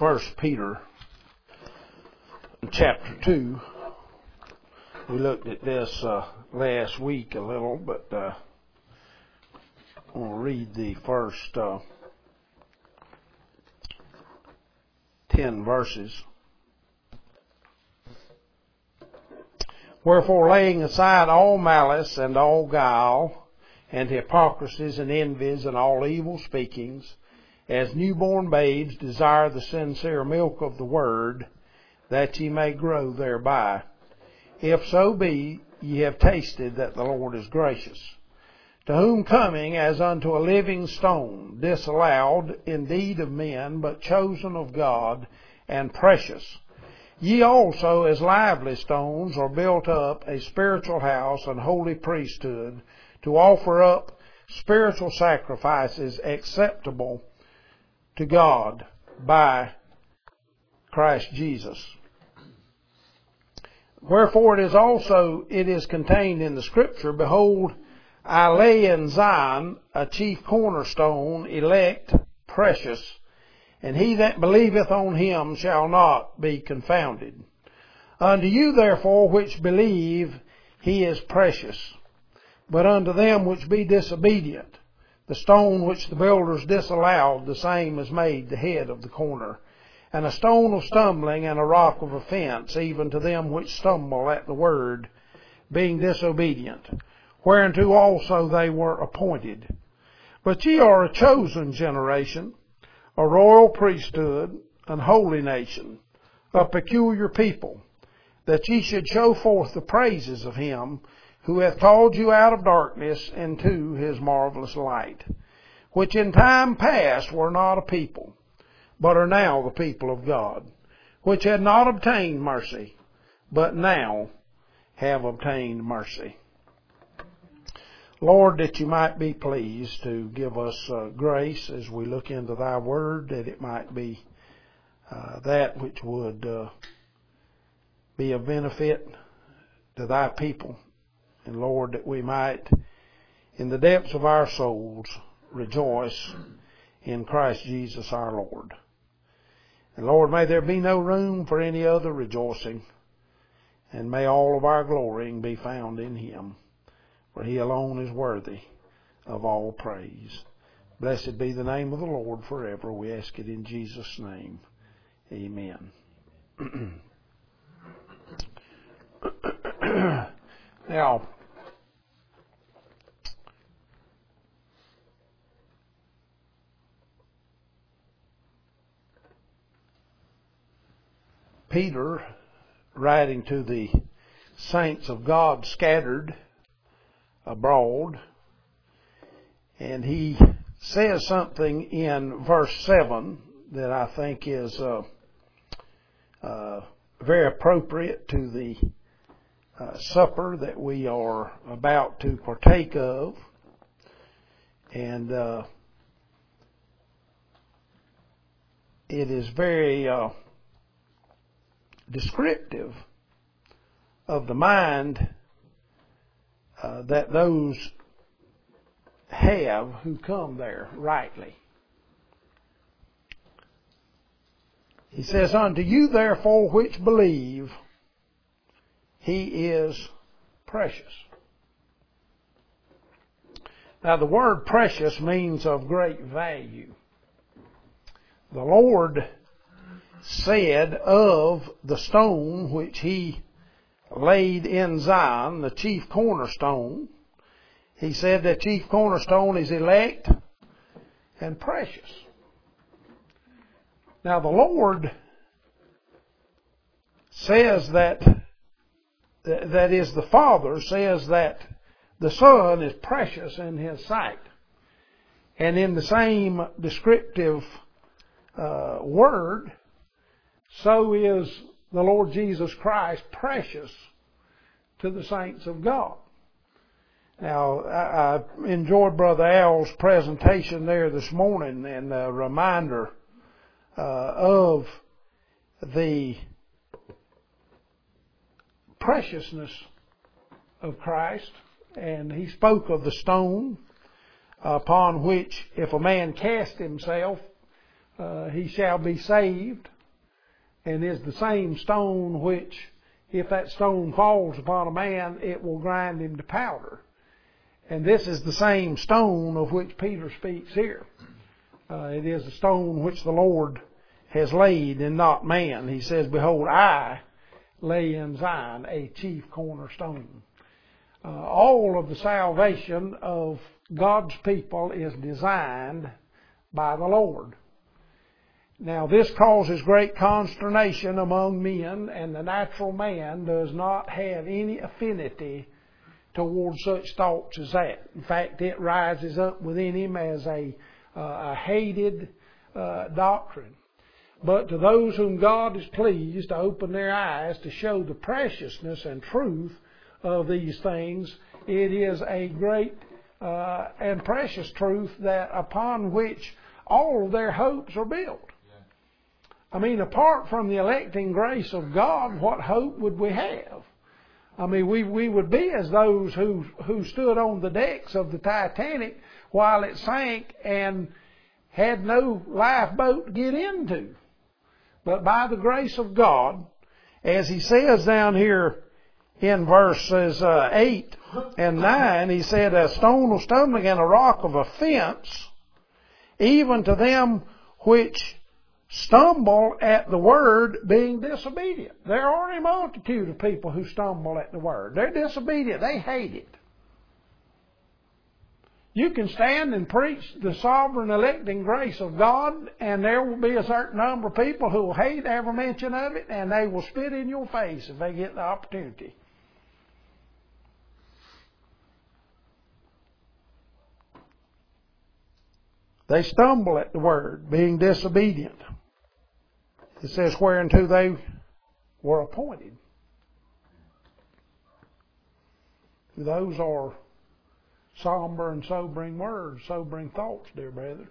1 Peter chapter 2. We looked at this last week a little, but I want to read the first 10 verses. Wherefore, laying aside all malice and all guile, and hypocrisies and envies and all evil speakings, as newborn babes desire the sincere milk of the word, that ye may grow thereby. If so be ye have tasted that the Lord is gracious. To whom coming as unto a living stone, disallowed indeed of men, but chosen of God, and precious, ye also as lively stones are built up a spiritual house and holy priesthood, to offer up spiritual sacrifices acceptable to God by Christ Jesus. Wherefore it is contained in the Scripture, Behold, I lay in Zion a chief cornerstone, elect, precious, and he that believeth on him shall not be confounded. Unto you therefore which believe, he is precious. But unto them which be disobedient, the stone which the builders disallowed, the same is made the head of the corner, and a stone of stumbling and a rock of offense, even to them which stumble at the word, being disobedient, whereunto also they were appointed. But ye are a chosen generation, a royal priesthood, an holy nation, a peculiar people, that ye should show forth the praises of him who hath called you out of darkness into his marvelous light, which in time past were not a people, but are now the people of God, which had not obtained mercy, but now have obtained mercy. Lord, that you might be pleased to give us grace as we look into thy word, that it might be that which would be of benefit to thy people. And Lord, that we might, in the depths of our souls, rejoice in Christ Jesus our Lord. And Lord, may there be no room for any other rejoicing, and may all of our glorying be found in him, for he alone is worthy of all praise. Blessed be the name of the Lord forever. We ask it in Jesus' name. Amen. Now, Peter, writing to the saints of God scattered abroad, and he says something in verse 7 that I think is very appropriate to the supper that we are about to partake of. And it is very descriptive of the mind that those have who come there rightly. He says, Unto you therefore which believe, he is precious. Now the word precious means of great value. The Lord said of the stone which he laid in Zion, the chief cornerstone, he said that chief cornerstone is elect and precious. Now the Lord says that is the Father says that the Son is precious in his sight. And in the same descriptive word, so is the Lord Jesus Christ precious to the saints of God. Now, I enjoyed Brother Al's presentation there this morning, and a reminder of the preciousness of Christ. And he spoke of the stone upon which if a man cast himself, he shall be saved. and is the same stone which, if that stone falls upon a man, it will grind him to powder. And this is the same stone of which Peter speaks here. It is a stone which the Lord has laid and not man. He says, behold, I lay in Zion a chief cornerstone. All of the salvation of God's people is designed by the Lord. Now this causes great consternation among men, and the natural man does not have any affinity towards such thoughts as that. In fact, it rises up within him as a hated doctrine. But to those whom God is pleased to open their eyes to show the preciousness and truth of these things, it is a great and precious truth that upon which all of their hopes are built. I mean, apart from the electing grace of God, what hope would we have? I mean, we would be as those who stood on the decks of the Titanic while it sank and had no lifeboat to get into. But by the grace of God, as he says down here in verses 8 and 9, he said, a stone of stumbling and a rock of offense, even to them which stumble at the word, being disobedient. There are a multitude of people who stumble at the word. They're disobedient. They hate it. You can stand and preach the sovereign electing grace of God, and there will be a certain number of people who will hate every mention of it, and they will spit in your face if they get the opportunity. They stumble at the word, being disobedient. It says, whereunto they were appointed. Those are somber and sobering words, sobering thoughts, dear brethren.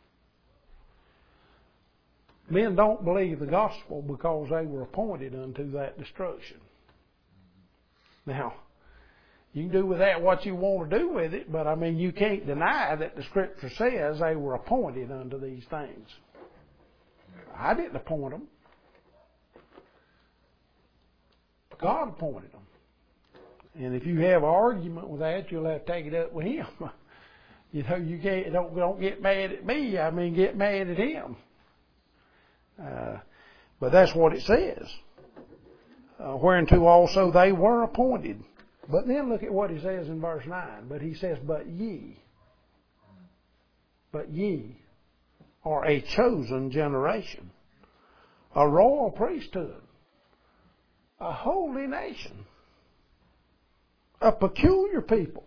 Men don't believe the gospel because they were appointed unto that destruction. Now, you can do with that what you want to do with it, but I mean, you can't deny that the Scripture says they were appointed unto these things. I didn't appoint them. God appointed them. And if you have an argument with that, you'll have to take it up with Him. You know, you can't, don't get mad at me. I mean, get mad at Him. But that's what it says. Whereunto also they were appointed. But then look at what he says in verse 9. But he says, but ye are a chosen generation, a royal priesthood, a holy nation, a peculiar people.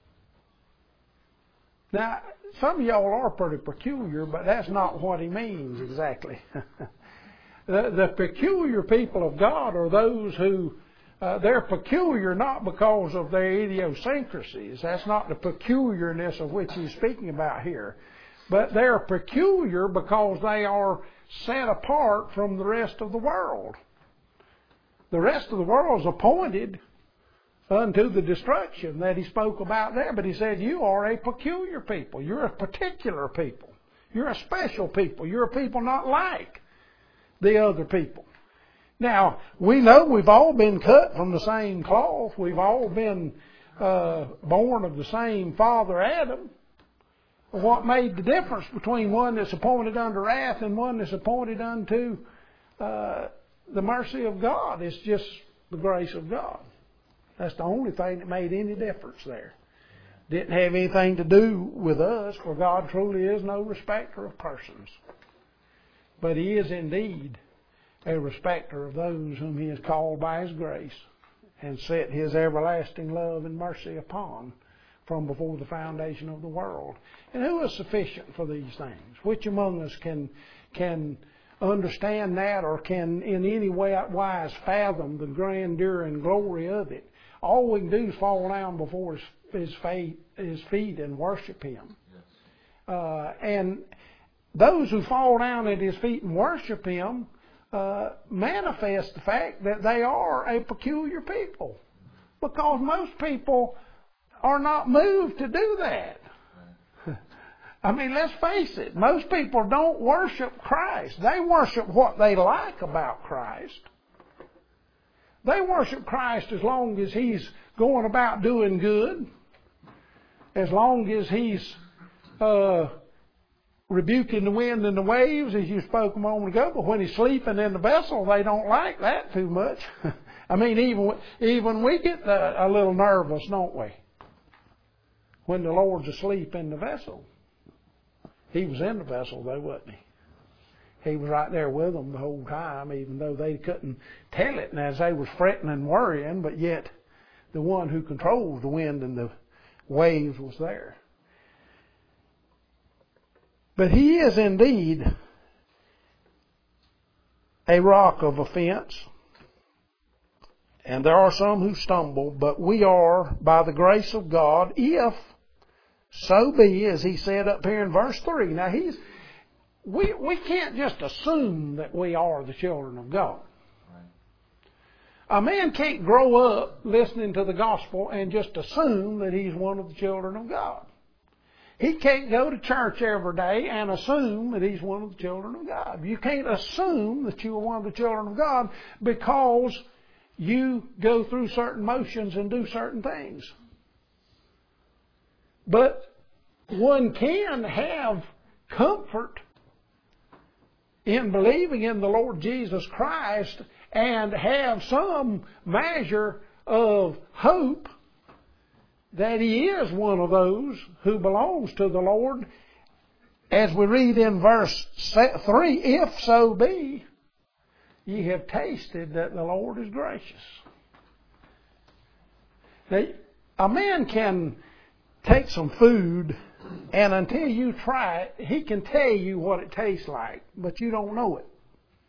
Now, some of y'all are pretty peculiar, but that's not what he means exactly. The peculiar people of God are those who, they're peculiar not because of their idiosyncrasies. That's not the peculiarness of which he's speaking about here. But they're peculiar because they are set apart from the rest of the world. The rest of the world is appointed unto the destruction that he spoke about there. But he said, you are a peculiar people. You're a particular people. You're a special people. You're a people not like the other people. Now, we know we've all been cut from the same cloth. We've all been born of the same father, Adam. What made the difference between one that's appointed unto wrath and one that's appointed unto the mercy of God is just the grace of God. That's the only thing that made any difference there. Didn't have anything to do with us, for God truly is no respecter of persons. But He is indeed a respecter of those whom He has called by His grace and set His everlasting love and mercy upon from before the foundation of the world. And who is sufficient for these things? Which among us can understand that, or can in any wise fathom the grandeur and glory of it? All we can do is fall down before His feet and worship Him. Yes. And those who fall down at His feet and worship Him manifest the fact that they are a peculiar people. Because most people are not moved to do that. I mean, let's face it. Most people don't worship Christ. They worship what they like about Christ. They worship Christ as long as He's going about doing good, as long as He's rebuking the wind and the waves, as you spoke a moment ago. But when He's sleeping in the vessel, they don't like that too much. I mean, even we get a little nervous, don't we? When the Lord's asleep in the vessel. He was in the vessel though, wasn't He? He was right there with them the whole time, even though they couldn't tell it, and as they was fretting and worrying, but yet the one who controls the wind and the waves was there. But He is indeed a rock of offense, and there are some who stumble, but we are, by the grace of God, if so be, as He said up here in verse 3. Now, we can't just assume that we are the children of God. A man can't grow up listening to the gospel and just assume that he's one of the children of God. He can't go to church every day and assume that he's one of the children of God. You can't assume that you are one of the children of God because you go through certain motions and do certain things. But one can have comfort in believing in the Lord Jesus Christ and have some measure of hope that he is one of those who belongs to the Lord. As we read in verse 3, if so be, ye have tasted that the Lord is gracious. Now, a man can take some food, and until you try it, he can tell you what it tastes like, but you don't know it.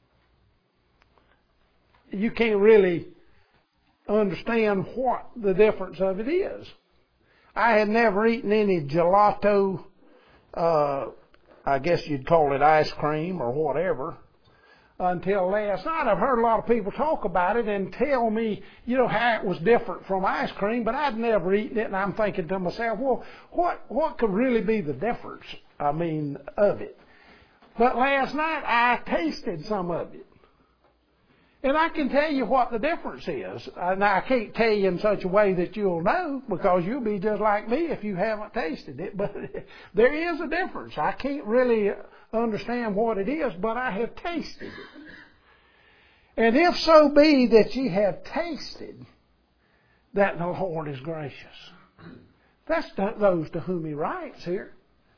You can't really understand what the difference of it is. I had never eaten any gelato, I guess you'd call it ice cream or whatever, until last night. I've heard a lot of people talk about it and tell me, how it was different from ice cream, but I'd never eaten it, and I'm thinking to myself, well, what could really be the difference, of it? But last night I tasted some of it. And I can tell you what the difference is. Now, I can't tell you in such a way that you'll know, because you'll be just like me if you haven't tasted it. But there is a difference. I can't really understand what it is, but I have tasted it. And if so be that ye have tasted that the Lord is gracious. That's those to whom he writes here.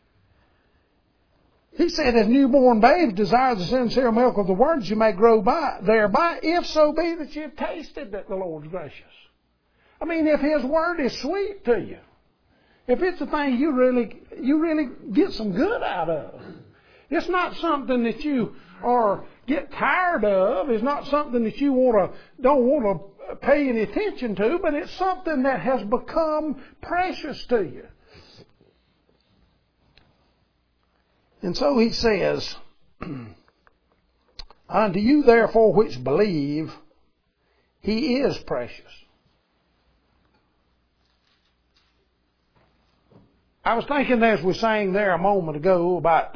He said, as newborn babes desire the sincere milk of the word, you may grow thereby, if so be that you have tasted that the Lord is gracious. If his word is sweet to you, if it's a thing you really get some good out of, it's not something that you get tired of, it's not something that you don't want to pay any attention to, but it's something that has become precious to you. And so he says, unto you therefore which believe, he is precious. I was thinking as we sang there a moment ago about,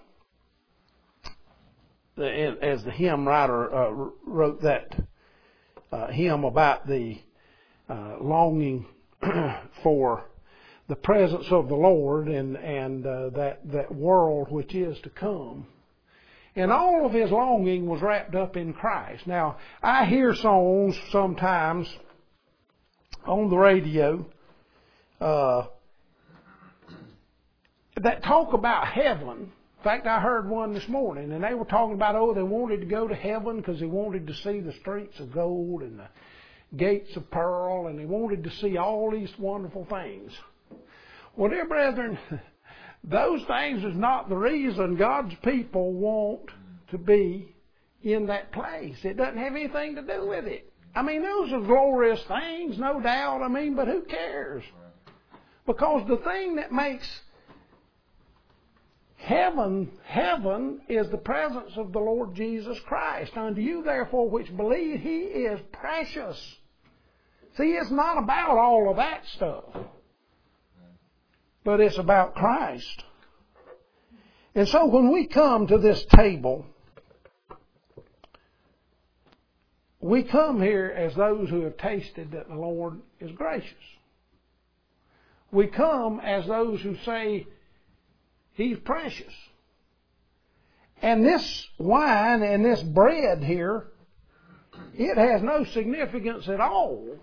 as the hymn writer wrote that hymn about the longing for the presence of the Lord and that world which is to come. And all of his longing was wrapped up in Christ. Now, I hear songs sometimes on the radio that talk about heaven. In fact, I heard one this morning, and they were talking about, they wanted to go to heaven because they wanted to see the streets of gold and the gates of pearl, and they wanted to see all these wonderful things. Well, dear brethren, those things is not the reason God's people want to be in that place. It doesn't have anything to do with it. Those are glorious things, no doubt, but who cares? Because the thing that makes heaven is the presence of the Lord Jesus Christ. Unto you, therefore, which believe, he is precious. See, it's not about all of that stuff. But it's about Christ. And so when we come to this table, we come here as those who have tasted that the Lord is gracious. We come as those who say He's precious. And this wine and this bread here, it has no significance at all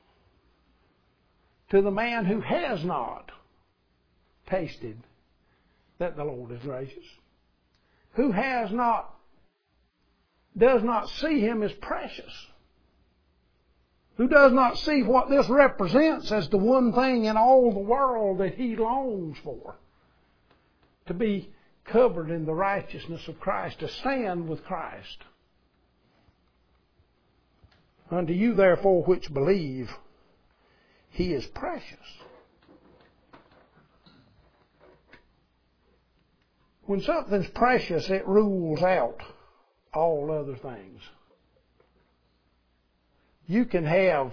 to the man who has not tasted that the Lord is gracious, who does not see Him as precious, who does not see what this represents as the one thing in all the world that he longs for, to be covered in the righteousness of Christ, to stand with Christ. Unto you therefore which believe, He is precious. When something's precious, it rules out all other things. You can have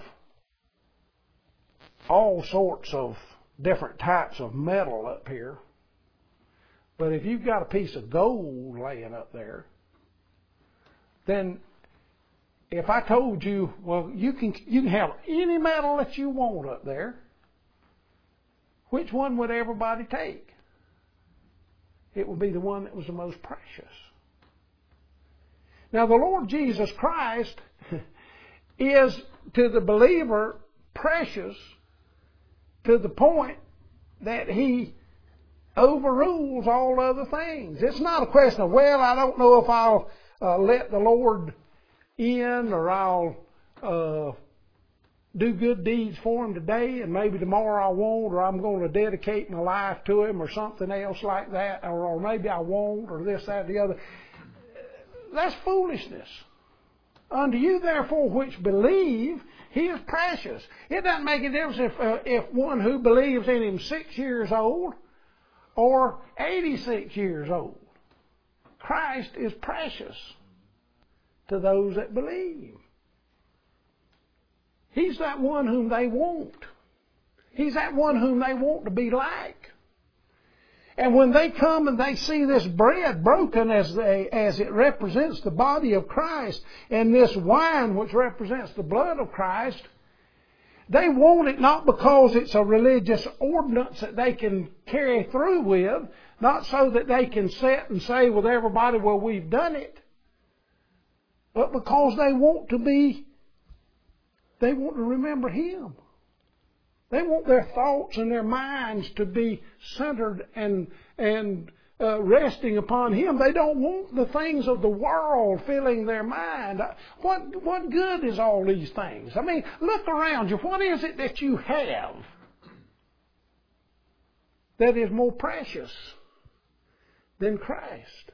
all sorts of different types of metal up here, but if you've got a piece of gold laying up there, then if I told you, well, you can have any metal that you want up there, which one would everybody take? It would be the one that was the most precious. Now, the Lord Jesus Christ is, to the believer, precious to the point that He overrules all other things. It's not a question of, well, I don't know if I'll let the Lord in, or I'll do good deeds for Him today, and maybe tomorrow I won't, or I'm going to dedicate my life to Him, or something else like that, or maybe I won't, or this, that, the other. That's foolishness. Unto you therefore which believe, He is precious. It doesn't make a difference if one who believes in Him 6 years old or 86 years old. Christ is precious to those that believe. He's that one whom they want. He's that one whom they want to be like. And when they come and they see this bread broken as it represents the body of Christ, and this wine which represents the blood of Christ, they want it not because it's a religious ordinance that they can carry through with, not so that they can sit and say with everybody, well, we've done it, but because they want to remember Him. They want their thoughts and their minds to be centered and resting upon Him. They don't want the things of the world filling their mind. What good is all these things? I mean, look around you. What is it that you have that is more precious than Christ?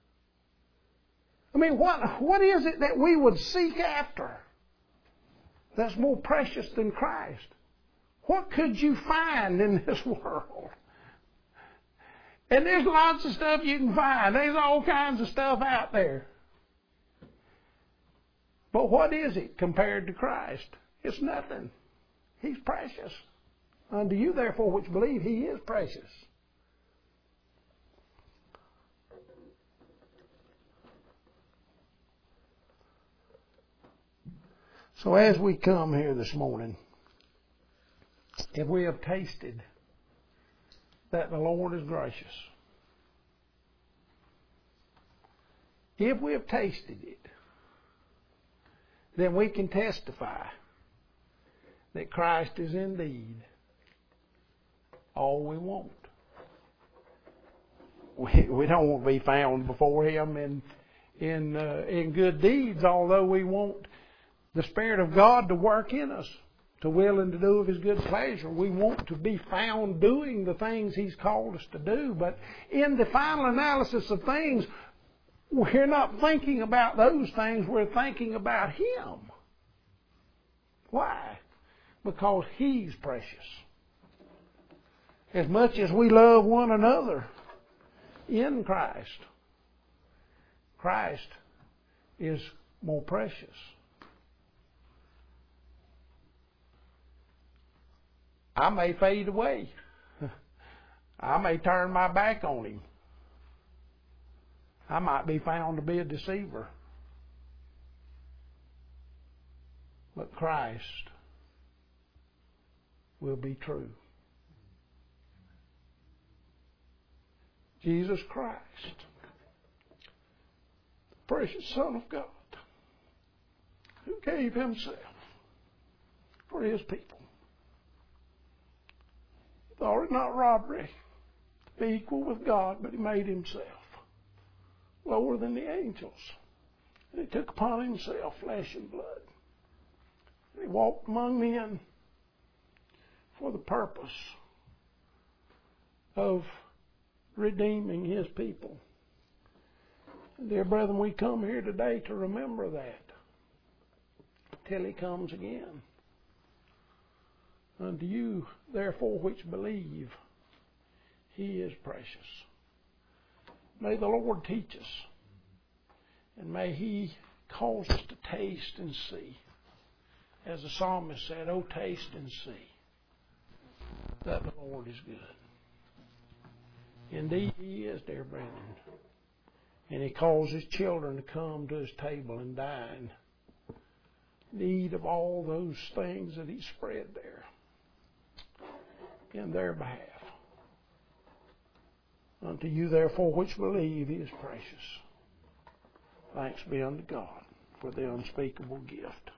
I mean, what is it that we would seek after that's more precious than Christ? What could you find in this world? And there's lots of stuff you can find. There's all kinds of stuff out there. But what is it compared to Christ? It's nothing. He's precious. Unto you therefore which believe, He is precious. So as we come here this morning, if we have tasted that the Lord is gracious, if we have tasted it, then we can testify that Christ is indeed all we want. We don't want to be found before Him in good deeds, although we want the Spirit of God to work in us, to will and to do of His good pleasure. We want to be found doing the things He's called us to do. But in the final analysis of things, we're not thinking about those things. We're thinking about Him. Why? Because He's precious. As much as we love one another in Christ, Christ is more precious. I may fade away. I may turn my back on Him. I might be found to be a deceiver. But Christ will be true. Jesus Christ, the precious Son of God, who gave Himself for His people. He thought it not robbery to be equal with God, but He made Himself lower than the angels. And He took upon Himself flesh and blood. And He walked among men for the purpose of redeeming His people. And dear brethren, we come here today to remember that till He comes again. Unto you, therefore, which believe, He is precious. May the Lord teach us, and may He cause us to taste and see, as the psalmist said, "Oh, taste and see that the Lord is good." Indeed, He is, dear brethren. And He calls His children to come to His table and dine, need of all those things that He spread there in their behalf. Unto you, therefore, which believe, He is precious. Thanks be unto God for the unspeakable gift.